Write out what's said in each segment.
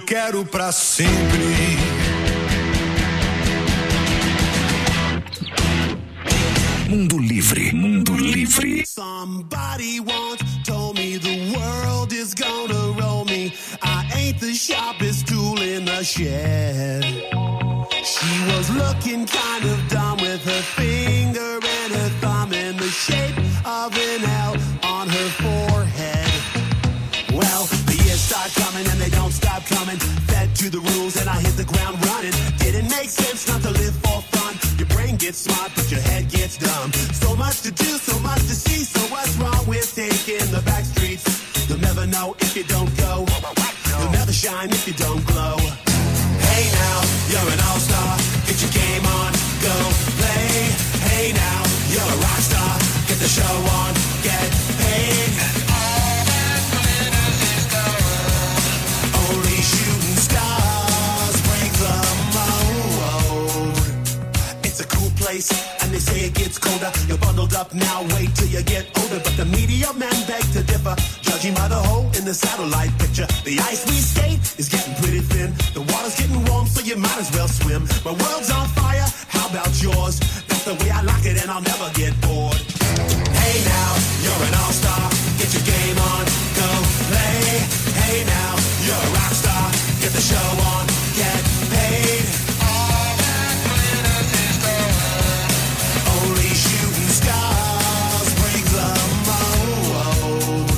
quero pra sempre. Mundo Livre, Mundo Livre. Somebody once told me the world is gonna roll me. I ain't the sharpest tool in the shed. She was looking kind of dumb with her finger and her thumb in the shape of an L on her forehead. Well, the years start coming and they don't stop coming. Fed to the rules and I hit the ground running. Didn't make sense not to live for fun. Your brain gets smart but your head gets dumb. So much to do, so much to see. So what's wrong with taking the back streets? You'll never know if you don't go. You'll never shine if you don't glow. Hey now, you're an all-star. Get your game on, go play. Hey now, you're a rock star. Get the show on, get paid. All that glitters is gold. Only shooting stars break the mold. It's a cool place, and they say it gets colder. You're bundled up now, wait till you get older. But the media men beg to differ, judging by the hole in the satellite picture. The ice we skate is getting pretty thin. The water's getting warm, so you might as well swim. My world's on fire, how about yours? That's the way I like it, and I'll never get bored. Hey now, you're an all-star. Get your game on, go play. Hey now, you're a rock star. Get the show on, get paid. All that glitters is gold. Only shooting stars break the mold.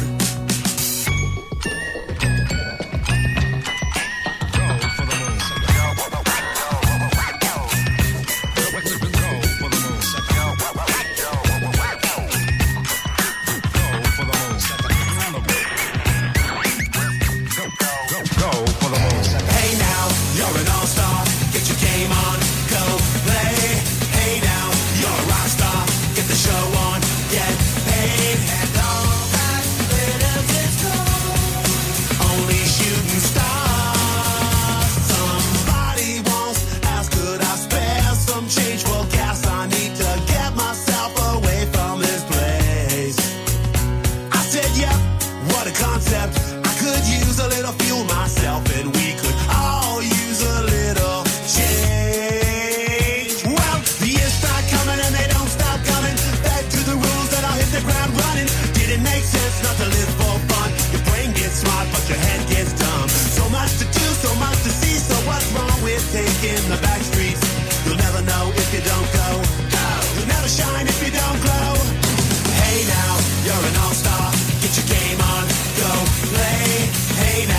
Hey now, you're an all-star. Get your game on, go play. Hey now, you're a rock star. Get the show on, get paid. And all that glitters is gold. Only shooting stars. Somebody once asked, could I spare some change for gas? I need to get myself away from this place. I said, yep, what a concept. I could use a little fuel myself, and we could all use a little change. Well, the years start coming and they don't stop coming. Back to the rules that I'll hit the ground running. Didn't make sense not to live for fun. Your brain gets smart, but your head gets dumb. So much to do, so much to see. So what's wrong with taking the back streets? You'll never know if you don't go. You'll never shine if you don't glow. Hey now, you're an all-star. Get your game on, go play. Hey now.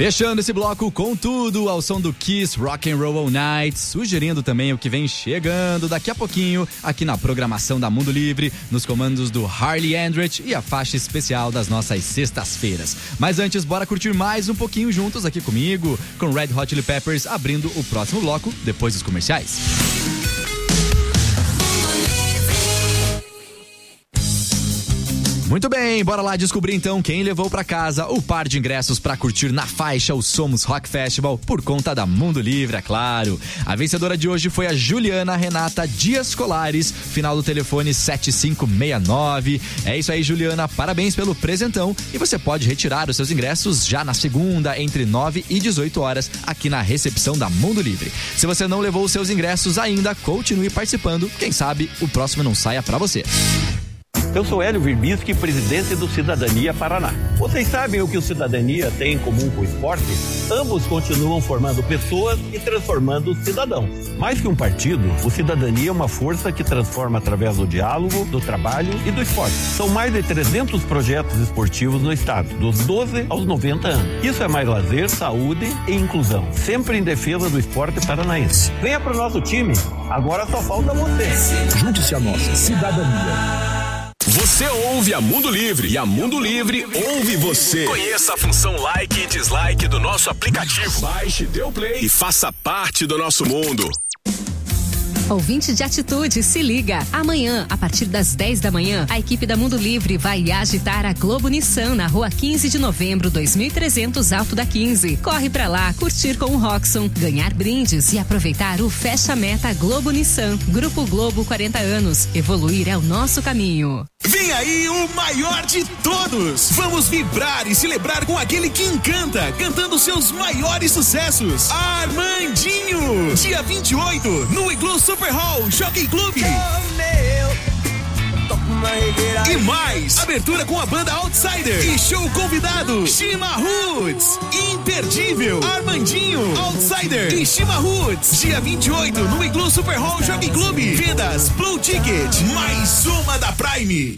Fechando esse bloco com tudo ao som do Kiss Rock and Roll All Night, sugerindo também o que vem chegando daqui a pouquinho aqui na programação da Mundo Livre, nos comandos do Harley Andretti e a faixa especial das nossas sextas-feiras. Mas antes, bora curtir mais um pouquinho juntos aqui comigo, com Red Hot Chili Peppers abrindo o próximo bloco depois dos comerciais. Muito bem, bora lá descobrir então quem levou pra casa o par de ingressos pra curtir na faixa o Somos Rock Festival por conta da Mundo Livre, é claro. A vencedora de hoje foi a Juliana Renata Dias Colares, final do telefone 7569. É isso aí, Juliana, parabéns pelo presentão e você pode retirar os seus ingressos já na segunda, entre 9 e 18 horas, aqui na recepção da Mundo Livre. Se você não levou os seus ingressos ainda, continue participando, quem sabe o próximo não saia pra você. Eu sou Hélio Virbisky, presidente do Cidadania Paraná. Vocês sabem o que o Cidadania tem em comum com o esporte? Ambos continuam formando pessoas e transformando cidadãos. Mais que um partido, o Cidadania é uma força que transforma através do diálogo, do trabalho e do esporte. São mais de 300 projetos esportivos no estado, dos 12 aos 90 anos. Isso é mais lazer, saúde e inclusão, sempre em defesa do esporte paranaense. Venha pro nosso time, agora só falta você. Junte-se a nossa Cidadania. Você ouve a Mundo Livre e a Mundo Livre ouve você. Conheça a função like e dislike do nosso aplicativo. Baixe, dê o play e faça parte do nosso mundo. Ouvinte de atitude, se liga. Amanhã, a partir das 10 da manhã, a equipe da Mundo Livre vai agitar a Globo Nissan na rua 15 de novembro, 2300, Alto da 15. Corre pra lá, curtir com o Roxon, ganhar brindes e aproveitar o Fecha Meta Globo Nissan. Grupo Globo 40 anos. Evoluir é o nosso caminho. Vem aí o maior de todos! Vamos vibrar e celebrar com aquele que encanta, cantando seus maiores sucessos. Armandinho! Dia 28, no Igloo Super Hall Jockey Club. E mais, abertura com a banda Outsider e show convidado Shima Roots. Imperdível, Armandinho, Outsider e Shima Roots. Dia 28 no Igloo Super Hall Jockey Club. Vendas Blue Ticket, mais uma da Prime.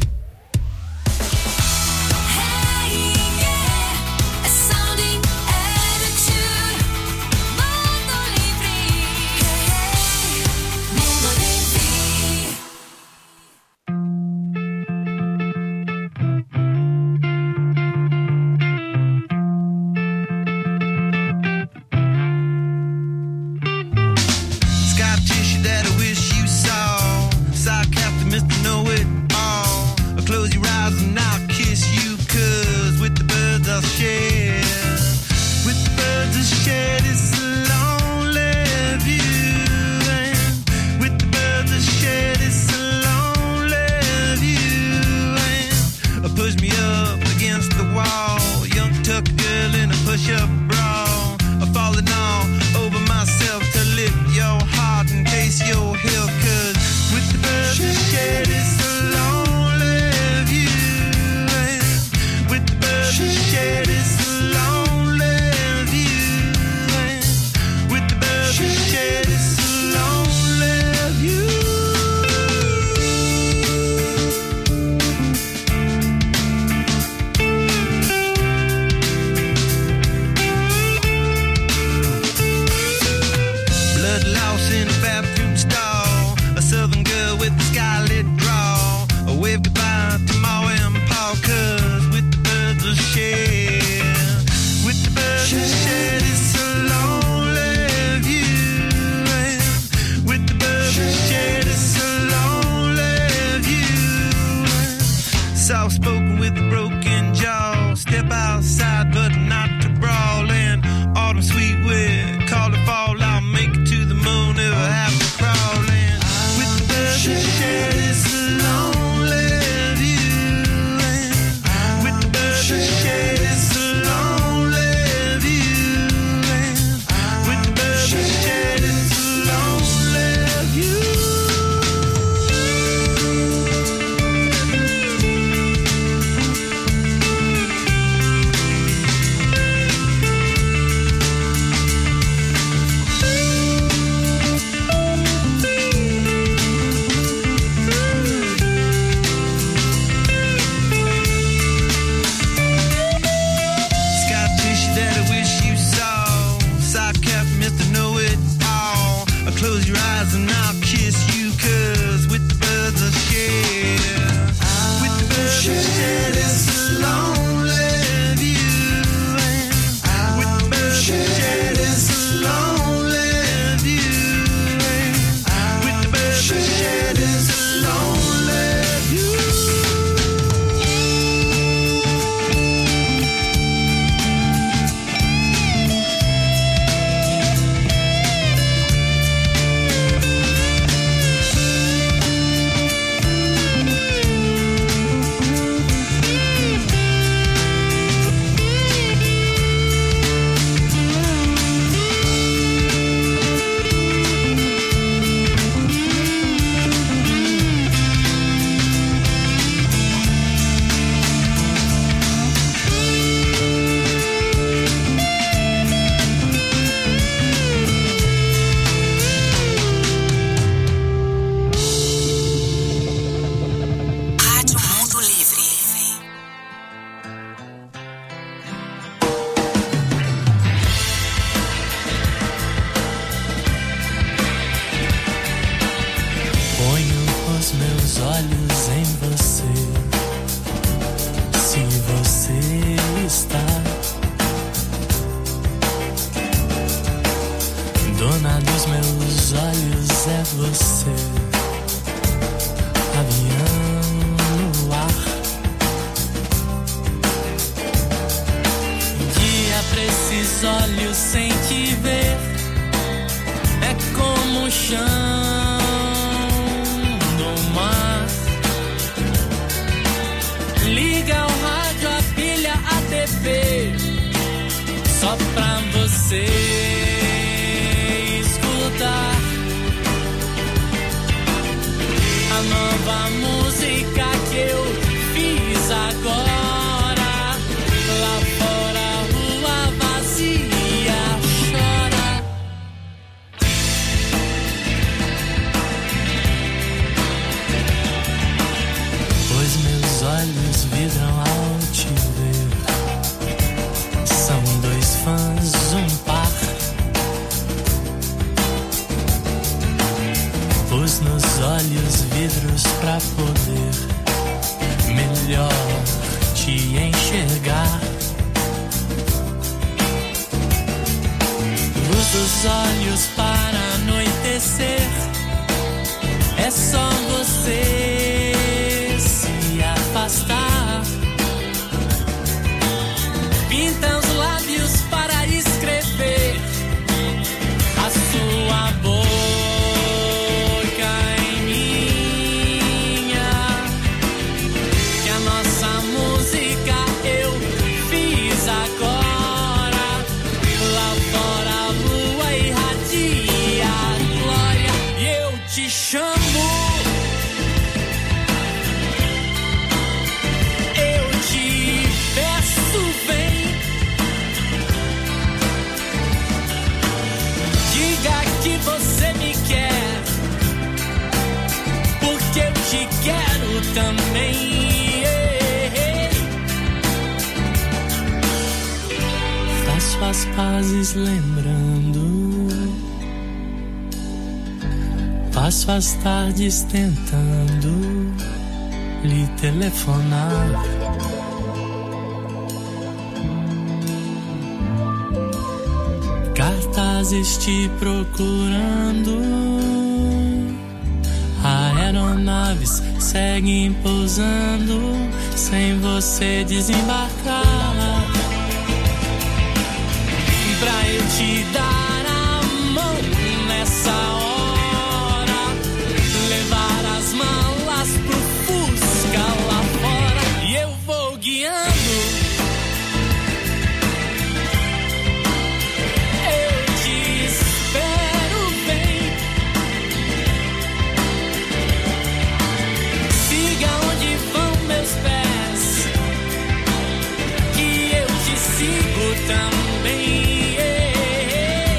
Soft-spoken with a broken jaw. Step outside, but not to brawl. And autumn sweet wind, call it fall. I'll make it to the moon if I have to crawl. And with the birds that share this lonely view. And with the birds that share this lonely view. And with the birds that share this lonely view. bloodshed is a lonely view. And with bloodshed is a lonely view. And with bloodshed is a lonely view. Rádio Mundo Livre. Ponho os meus olhos em você. Se você está, dona dos meus olhos é você. Avião no ar, guia pra esses olhos sem te ver. É como o chão do mar. Liga o rádio, a pilha, a TV, só pra você escutar a nova música que eu fiz agora. Lá fora a rua vazia chora. Pois meus olhos vidram ao te ver. São dois fãs, um par. Pus nos olhos vidros pra poder melhor te enxergar. Luz dos olhos para anoitecer. É só você se afastar. Pinta os lábios para escrever a sua boca em minha. Que a nossa música eu fiz agora. Lá fora a lua irradia a glória. E eu te chamo. Eu te peço, vem. Diga que você me quer, porque eu te quero também. Faço as pazes lembrando, passo as tardes tentando lhe telefonar. Cartazes te procurando, aeronaves seguem pousando sem você desembarcar. Pra eu te dar a mão nessa hora, levar as malas pro Fusca lá fora. E eu vou guiando. Eu te espero, vem. Siga onde vão meus pés, que eu te sigo também.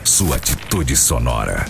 sua atitude sonora.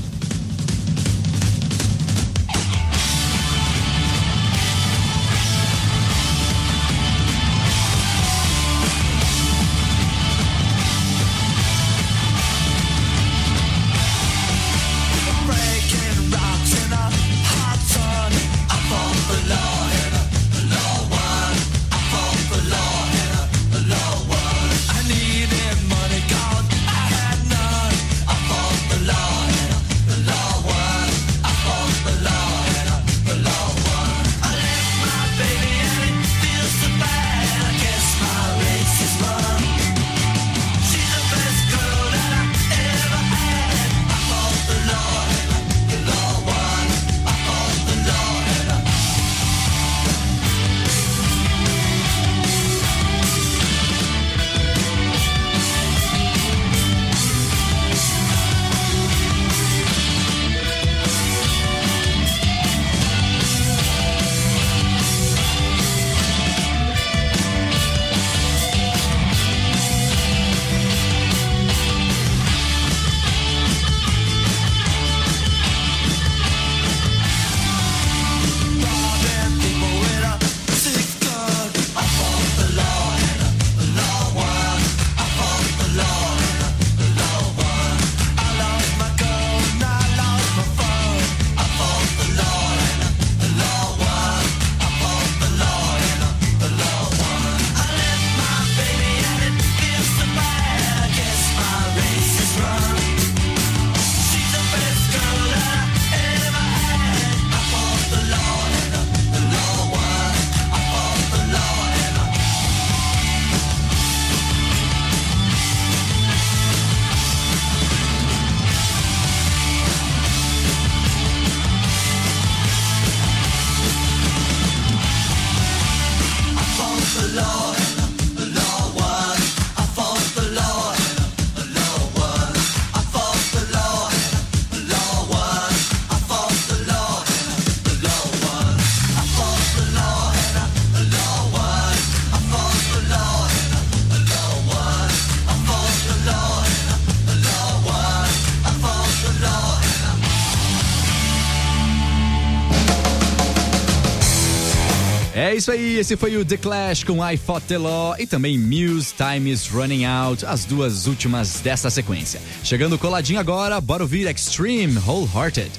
É isso aí, esse foi o The Clash com I Fought the Law e também Muse, Time is Running Out, as duas últimas dessa sequência. Chegando coladinho agora, bora ouvir Extreme Wholehearted.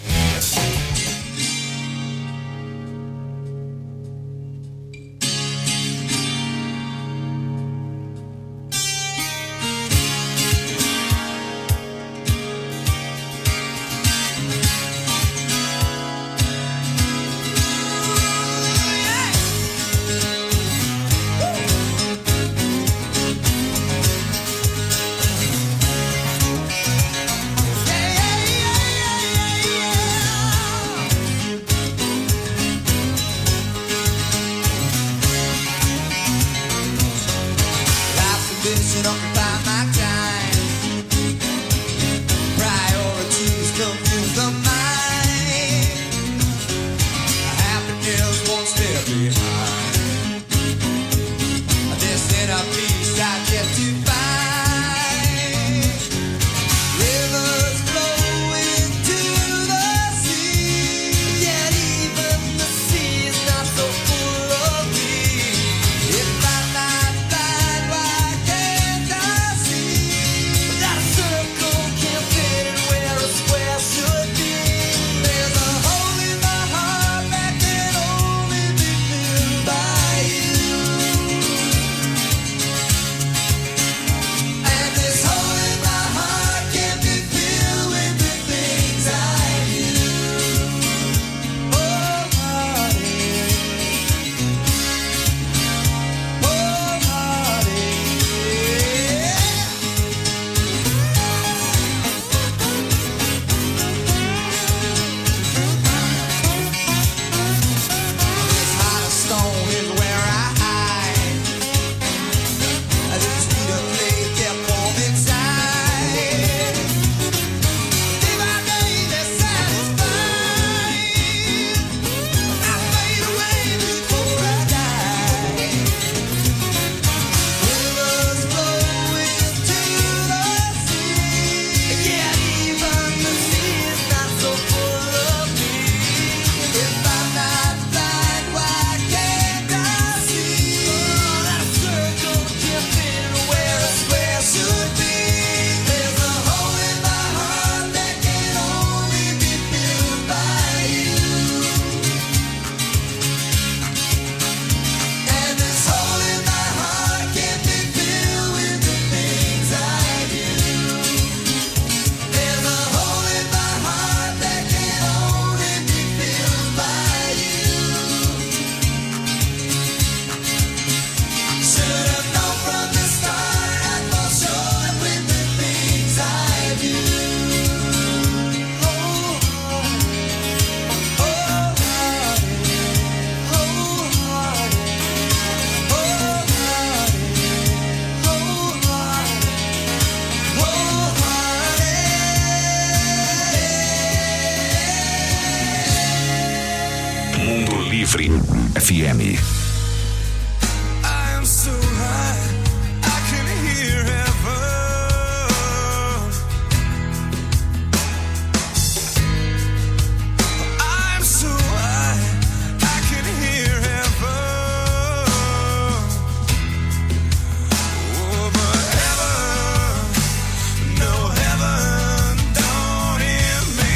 Yeah, yeah, yeah, yeah, yeah. Livre FM. I am so high, I can hear heaven. I'm so high, I can hear heaven. Oh, but heaven, no heaven, don't hear me.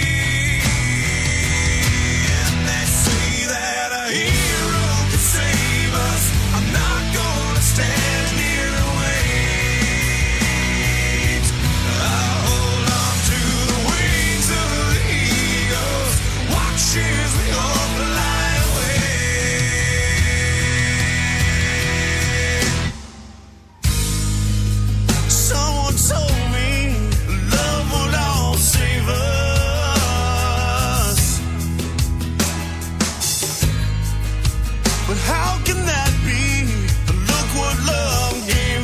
And they say that a hero can save us. I'm not gonna stand here and wait. I'll hold on to the wings of the eagles. Watch as we all fly away. Someone told me love will all save us. But how can that be? Look what love gave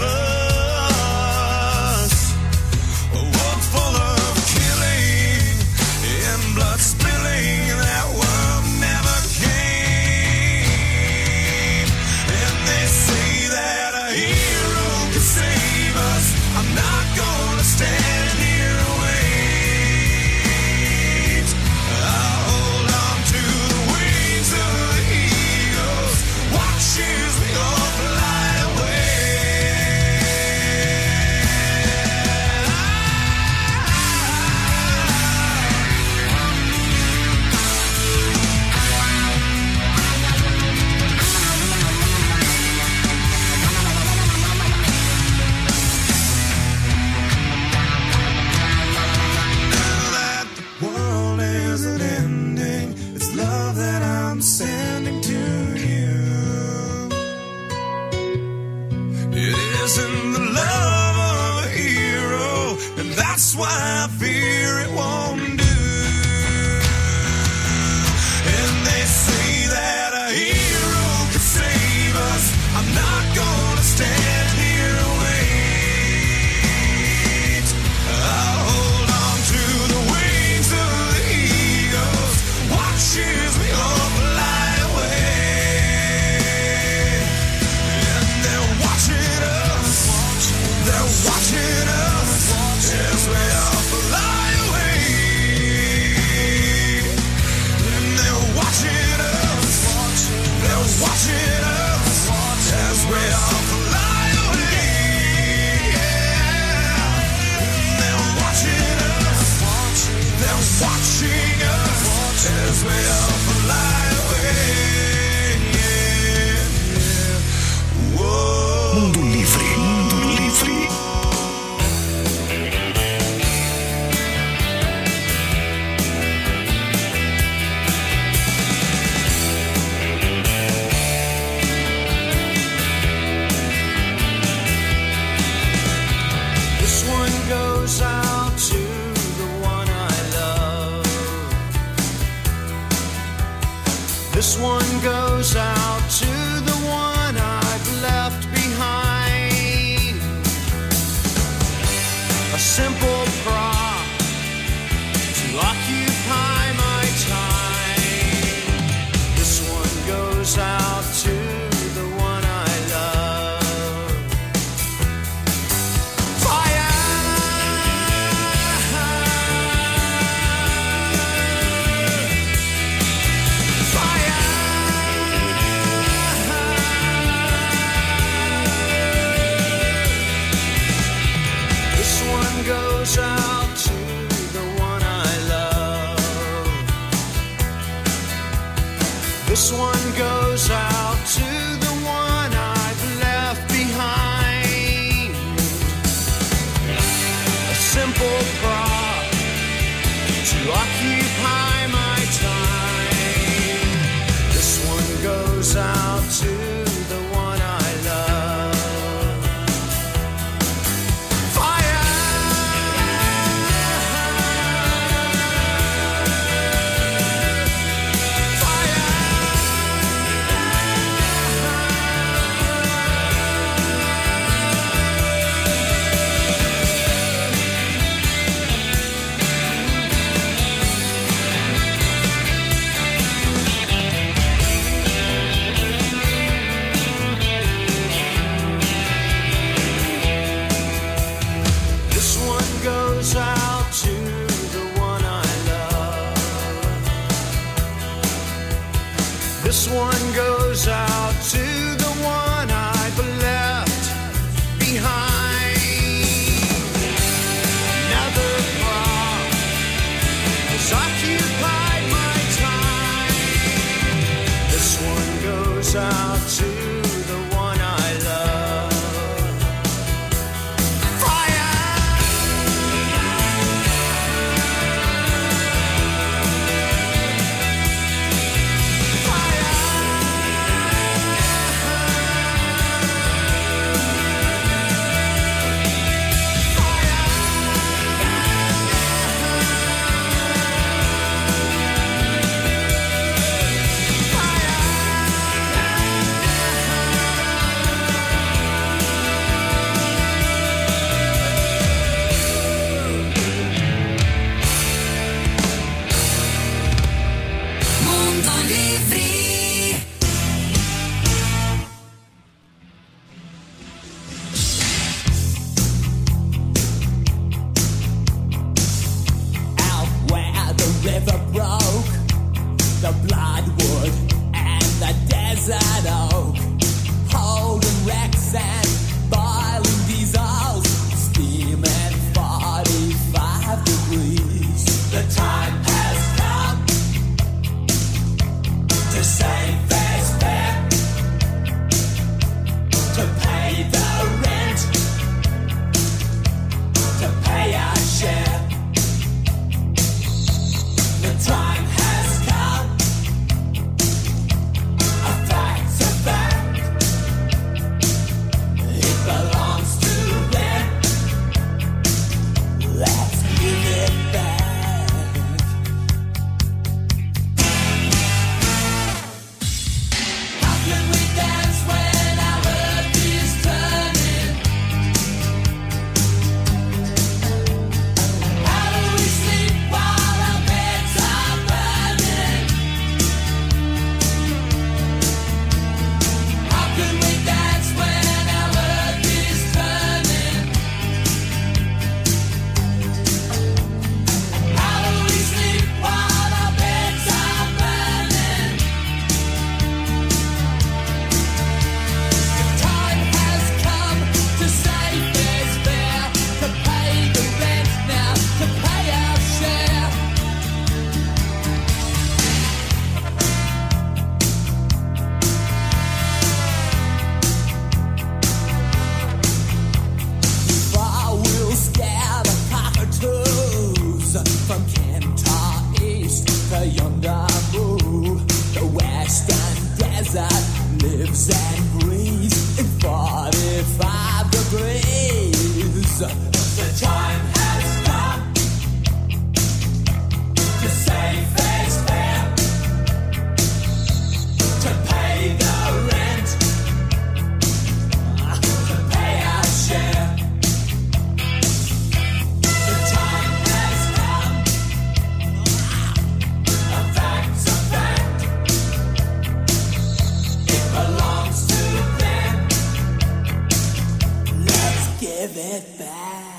us. A world full of killing and blood spilling. That world never came. And they say that a hero can save us. I'm not gonna stand here and wait. I'll hold on to the wings of the eagles. Watch as we all fly away. Now that the world isn't ending, it's love that I'm sending to you. It isn't the love of a hero, and that's why I fear it won't do. And they say that a hero can save us. I'm not gonna stand here and wait. I'll hold on to the wings of the eagles. Watch as we all fly away. And they're watching us. They're watching us as we all fly away. And they're watching us. They're watching us as we all fly away. And they're watching us. They're watching us as we all fly away. Whoa. Mundo Livre. Mundo Livre. This one goes out to the one I love. This one goes out to the one I've left behind. A simple prop to occupy my time. This one goes out to the one I love. Fire! This one goes out to the one I love. This one goes out to the one I've left behind. A simple prop to occupy my time. This one goes out to the one I love. Fire! This one goes out to the one I've left behind. Another thought has occupied my time. This one goes out to the one I love. Give it back.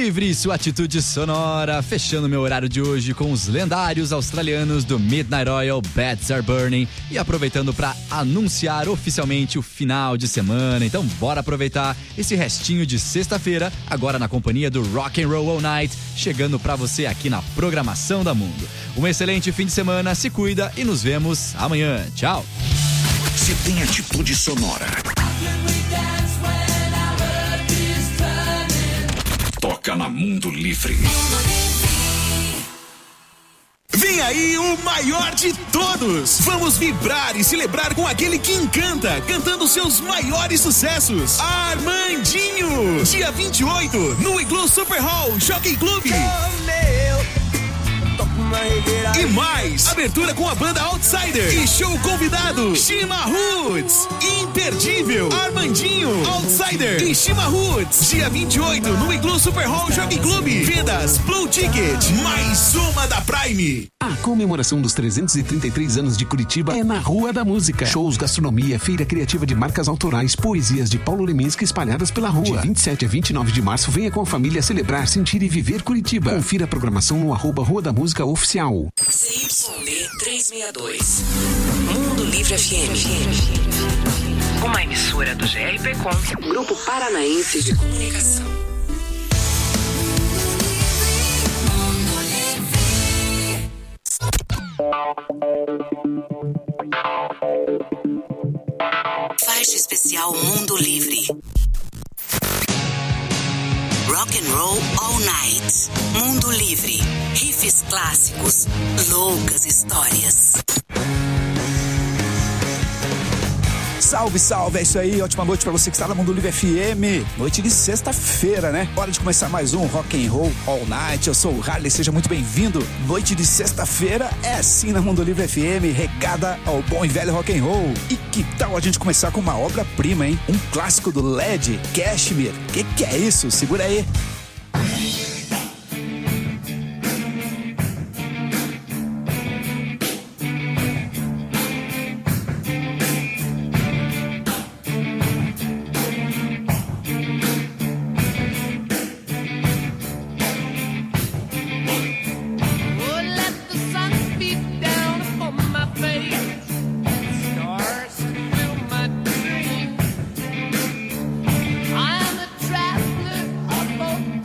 Livre, sua atitude sonora, fechando meu horário de hoje com os lendários australianos do Midnight Oil, Beds Are Burning, e aproveitando para anunciar oficialmente o final de semana. Então bora aproveitar esse restinho de sexta-feira, agora na companhia do Rock and Roll All Night, chegando para você aqui na programação da Mundo. Um excelente fim de semana, se cuida e nos vemos amanhã. Tchau! Se tem atitude sonora, toca na Mundo Livre. Vem aí o maior de todos! Vamos vibrar e celebrar com aquele que encanta, cantando seus maiores sucessos. Armandinho! Dia 28, no Igloo Super Hall Jockey Club. E mais, abertura com a banda Outsider e show convidado Shima Roots. Imperdível, Armandinho, Outsider e Shima Roots. Dia 28 no Igloo Super Hall Jockey Club. Vendas Blue Ticket, mais uma da Prime. A comemoração dos 333 anos de Curitiba é na Rua da Música. Shows, gastronomia, feira criativa de marcas autorais, poesias de Paulo Leminski espalhadas pela rua. De 27 a 29 de março, venha com a família celebrar, sentir e viver Curitiba. Confira a programação no @Rua da Música Oficial. ZYD 362. Mundo Livre FM. Uma emissora do GRPcom, Grupo Paranaense de Comunicação. Faixa especial Mundo Livre. Rock and Roll All Night. Mundo Livre. Riffs clássicos. Loucas histórias. Salve, salve, é isso aí, ótima noite pra você que está na Mundo Livre FM, noite de sexta-feira, né? Hora de começar mais um Rock and Roll All Night, eu sou o Harley, seja muito bem-vindo. Noite de sexta-feira é assim na Mundo Livre FM, regada ao bom e velho rock and roll. E que tal a gente começar com uma obra-prima, hein? Um clássico do Led, Kashmir. Que é isso? Segura aí. I'm a traveler of both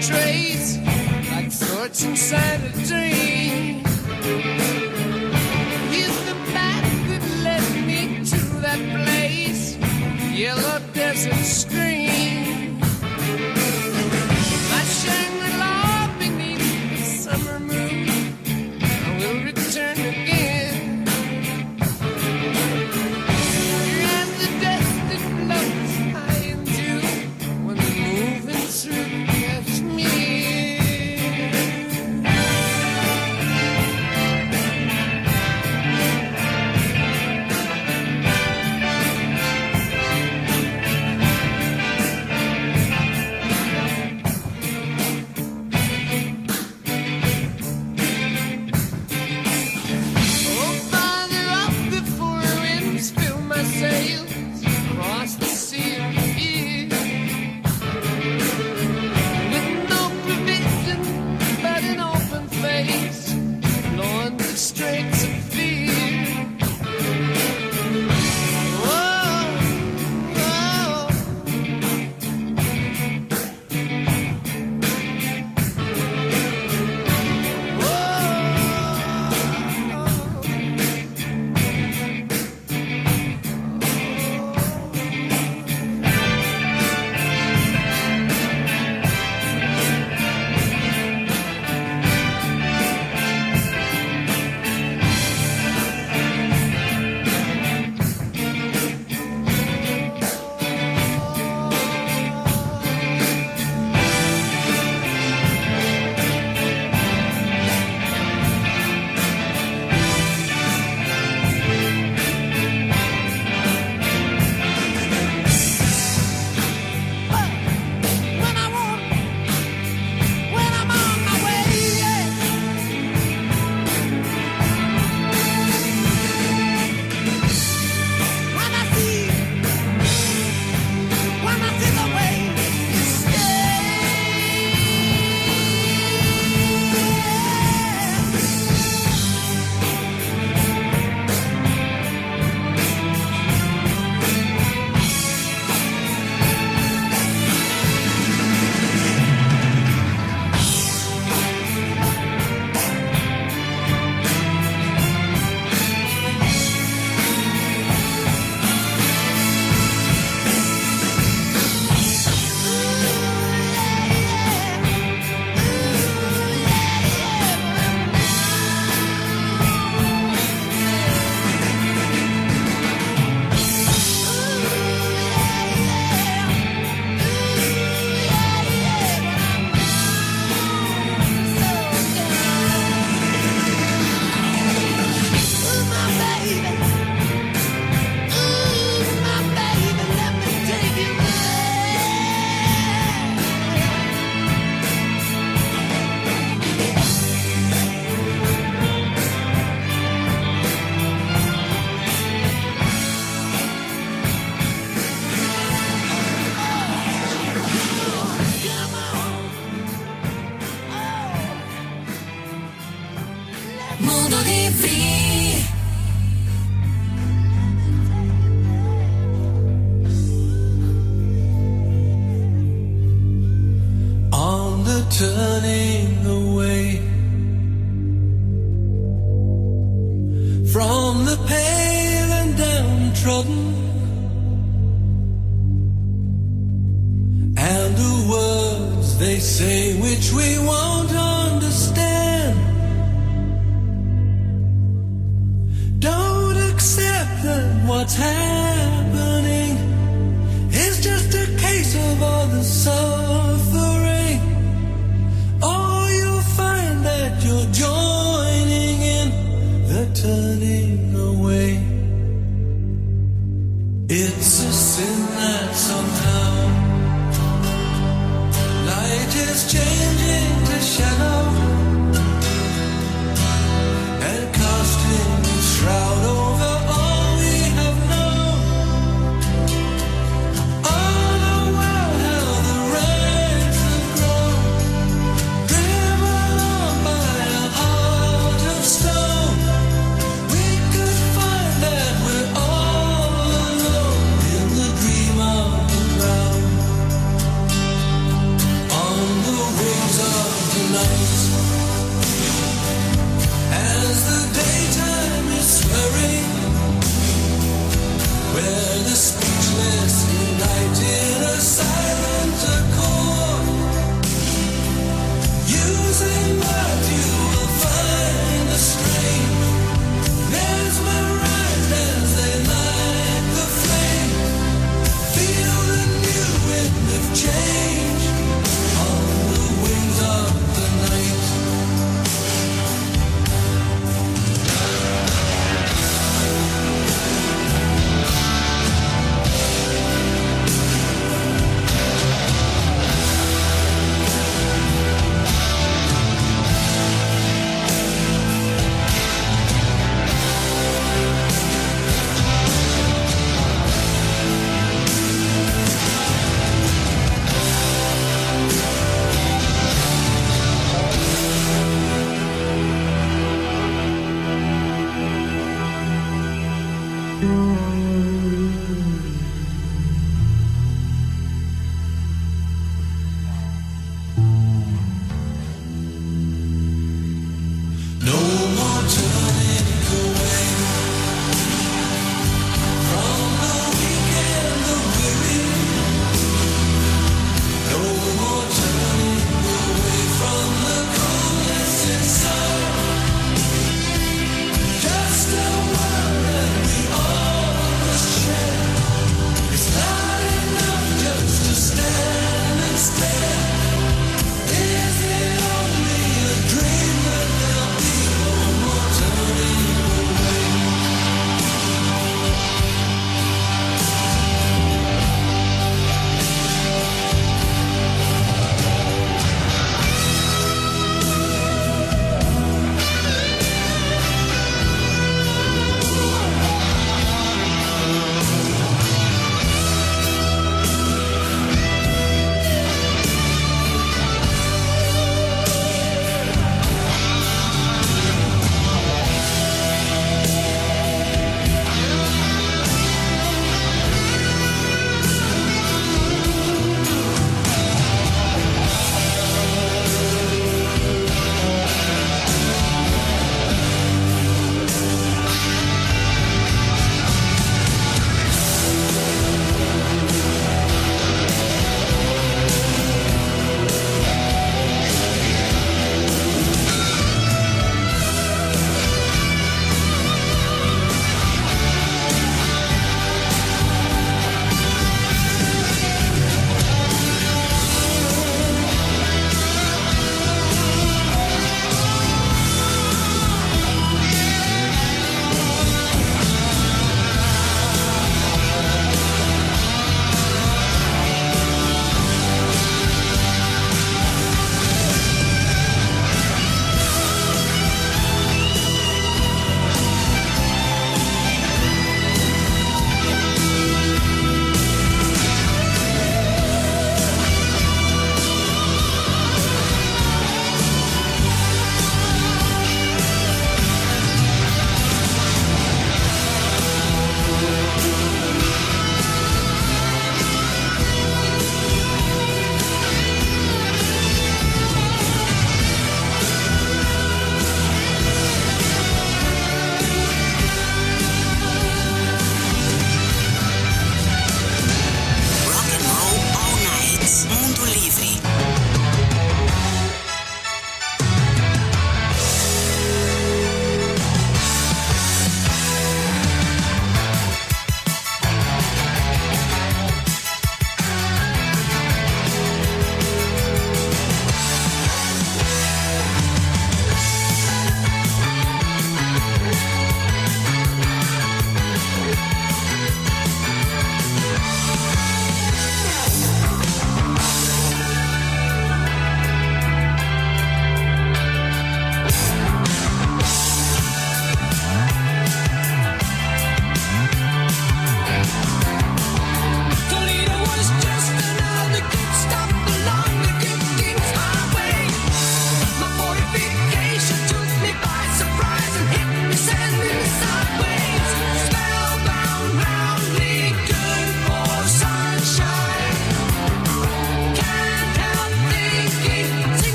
trace, like thoughts inside a dream. Here's the map that led me to that place, yellow desert stream. My Shangri-La beneath the summer moon, I will return again. And the dust that floats high into when the moving through catch me. Sails across the sea of fear, with no provision but an open face, blowing the straits of fear. Whoa, whoa. Mundo Livre. On the turning away from the pale and downtrodden, and the words they say which we won't understand. Don't accept that what's happening is just a case of all the suffering. Oh, you'll find that you're joining in the turning away. It's a sin that somehow light is changing to shadow and casting a shroud over all we have known. Oh, the world, how the ranks have grown, driven on by a heart of stone. We could find that we're all alone in the dream of the ground. On the way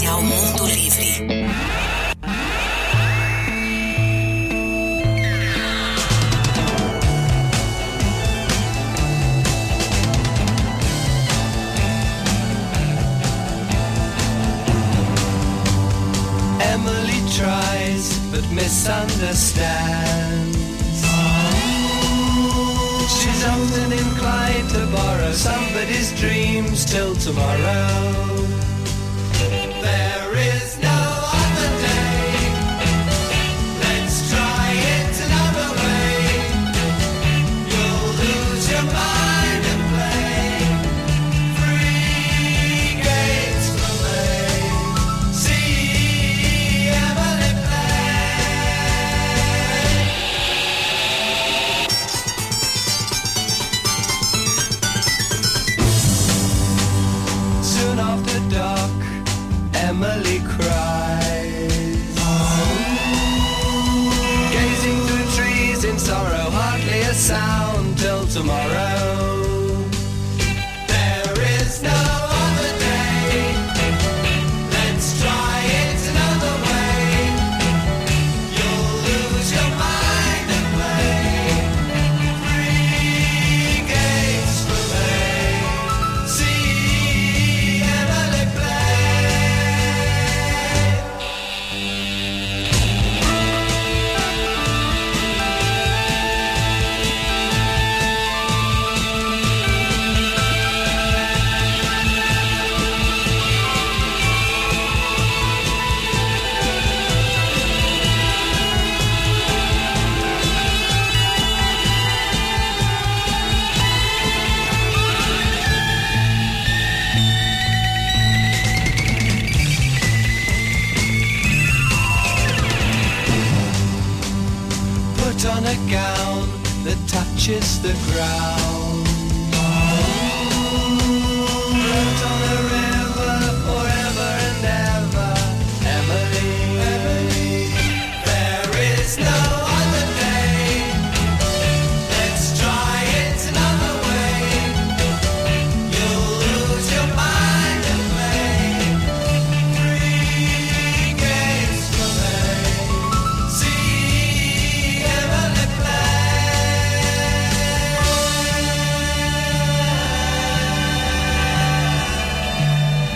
Especial Mundo Livre. Emily tries but misunderstands. She's often inclined to borrow somebody's dreams till tomorrow. There is no other day. Let's try it another way. You'll lose your mind and play free games from me. See Emily soon after dark, Emily cries, gazing through trees in sorrow, hardly a sound till tomorrow. There is no other day. Let's try it another way. You'll lose your mind and play free games for me. See Emily put on a gown that touches the ground.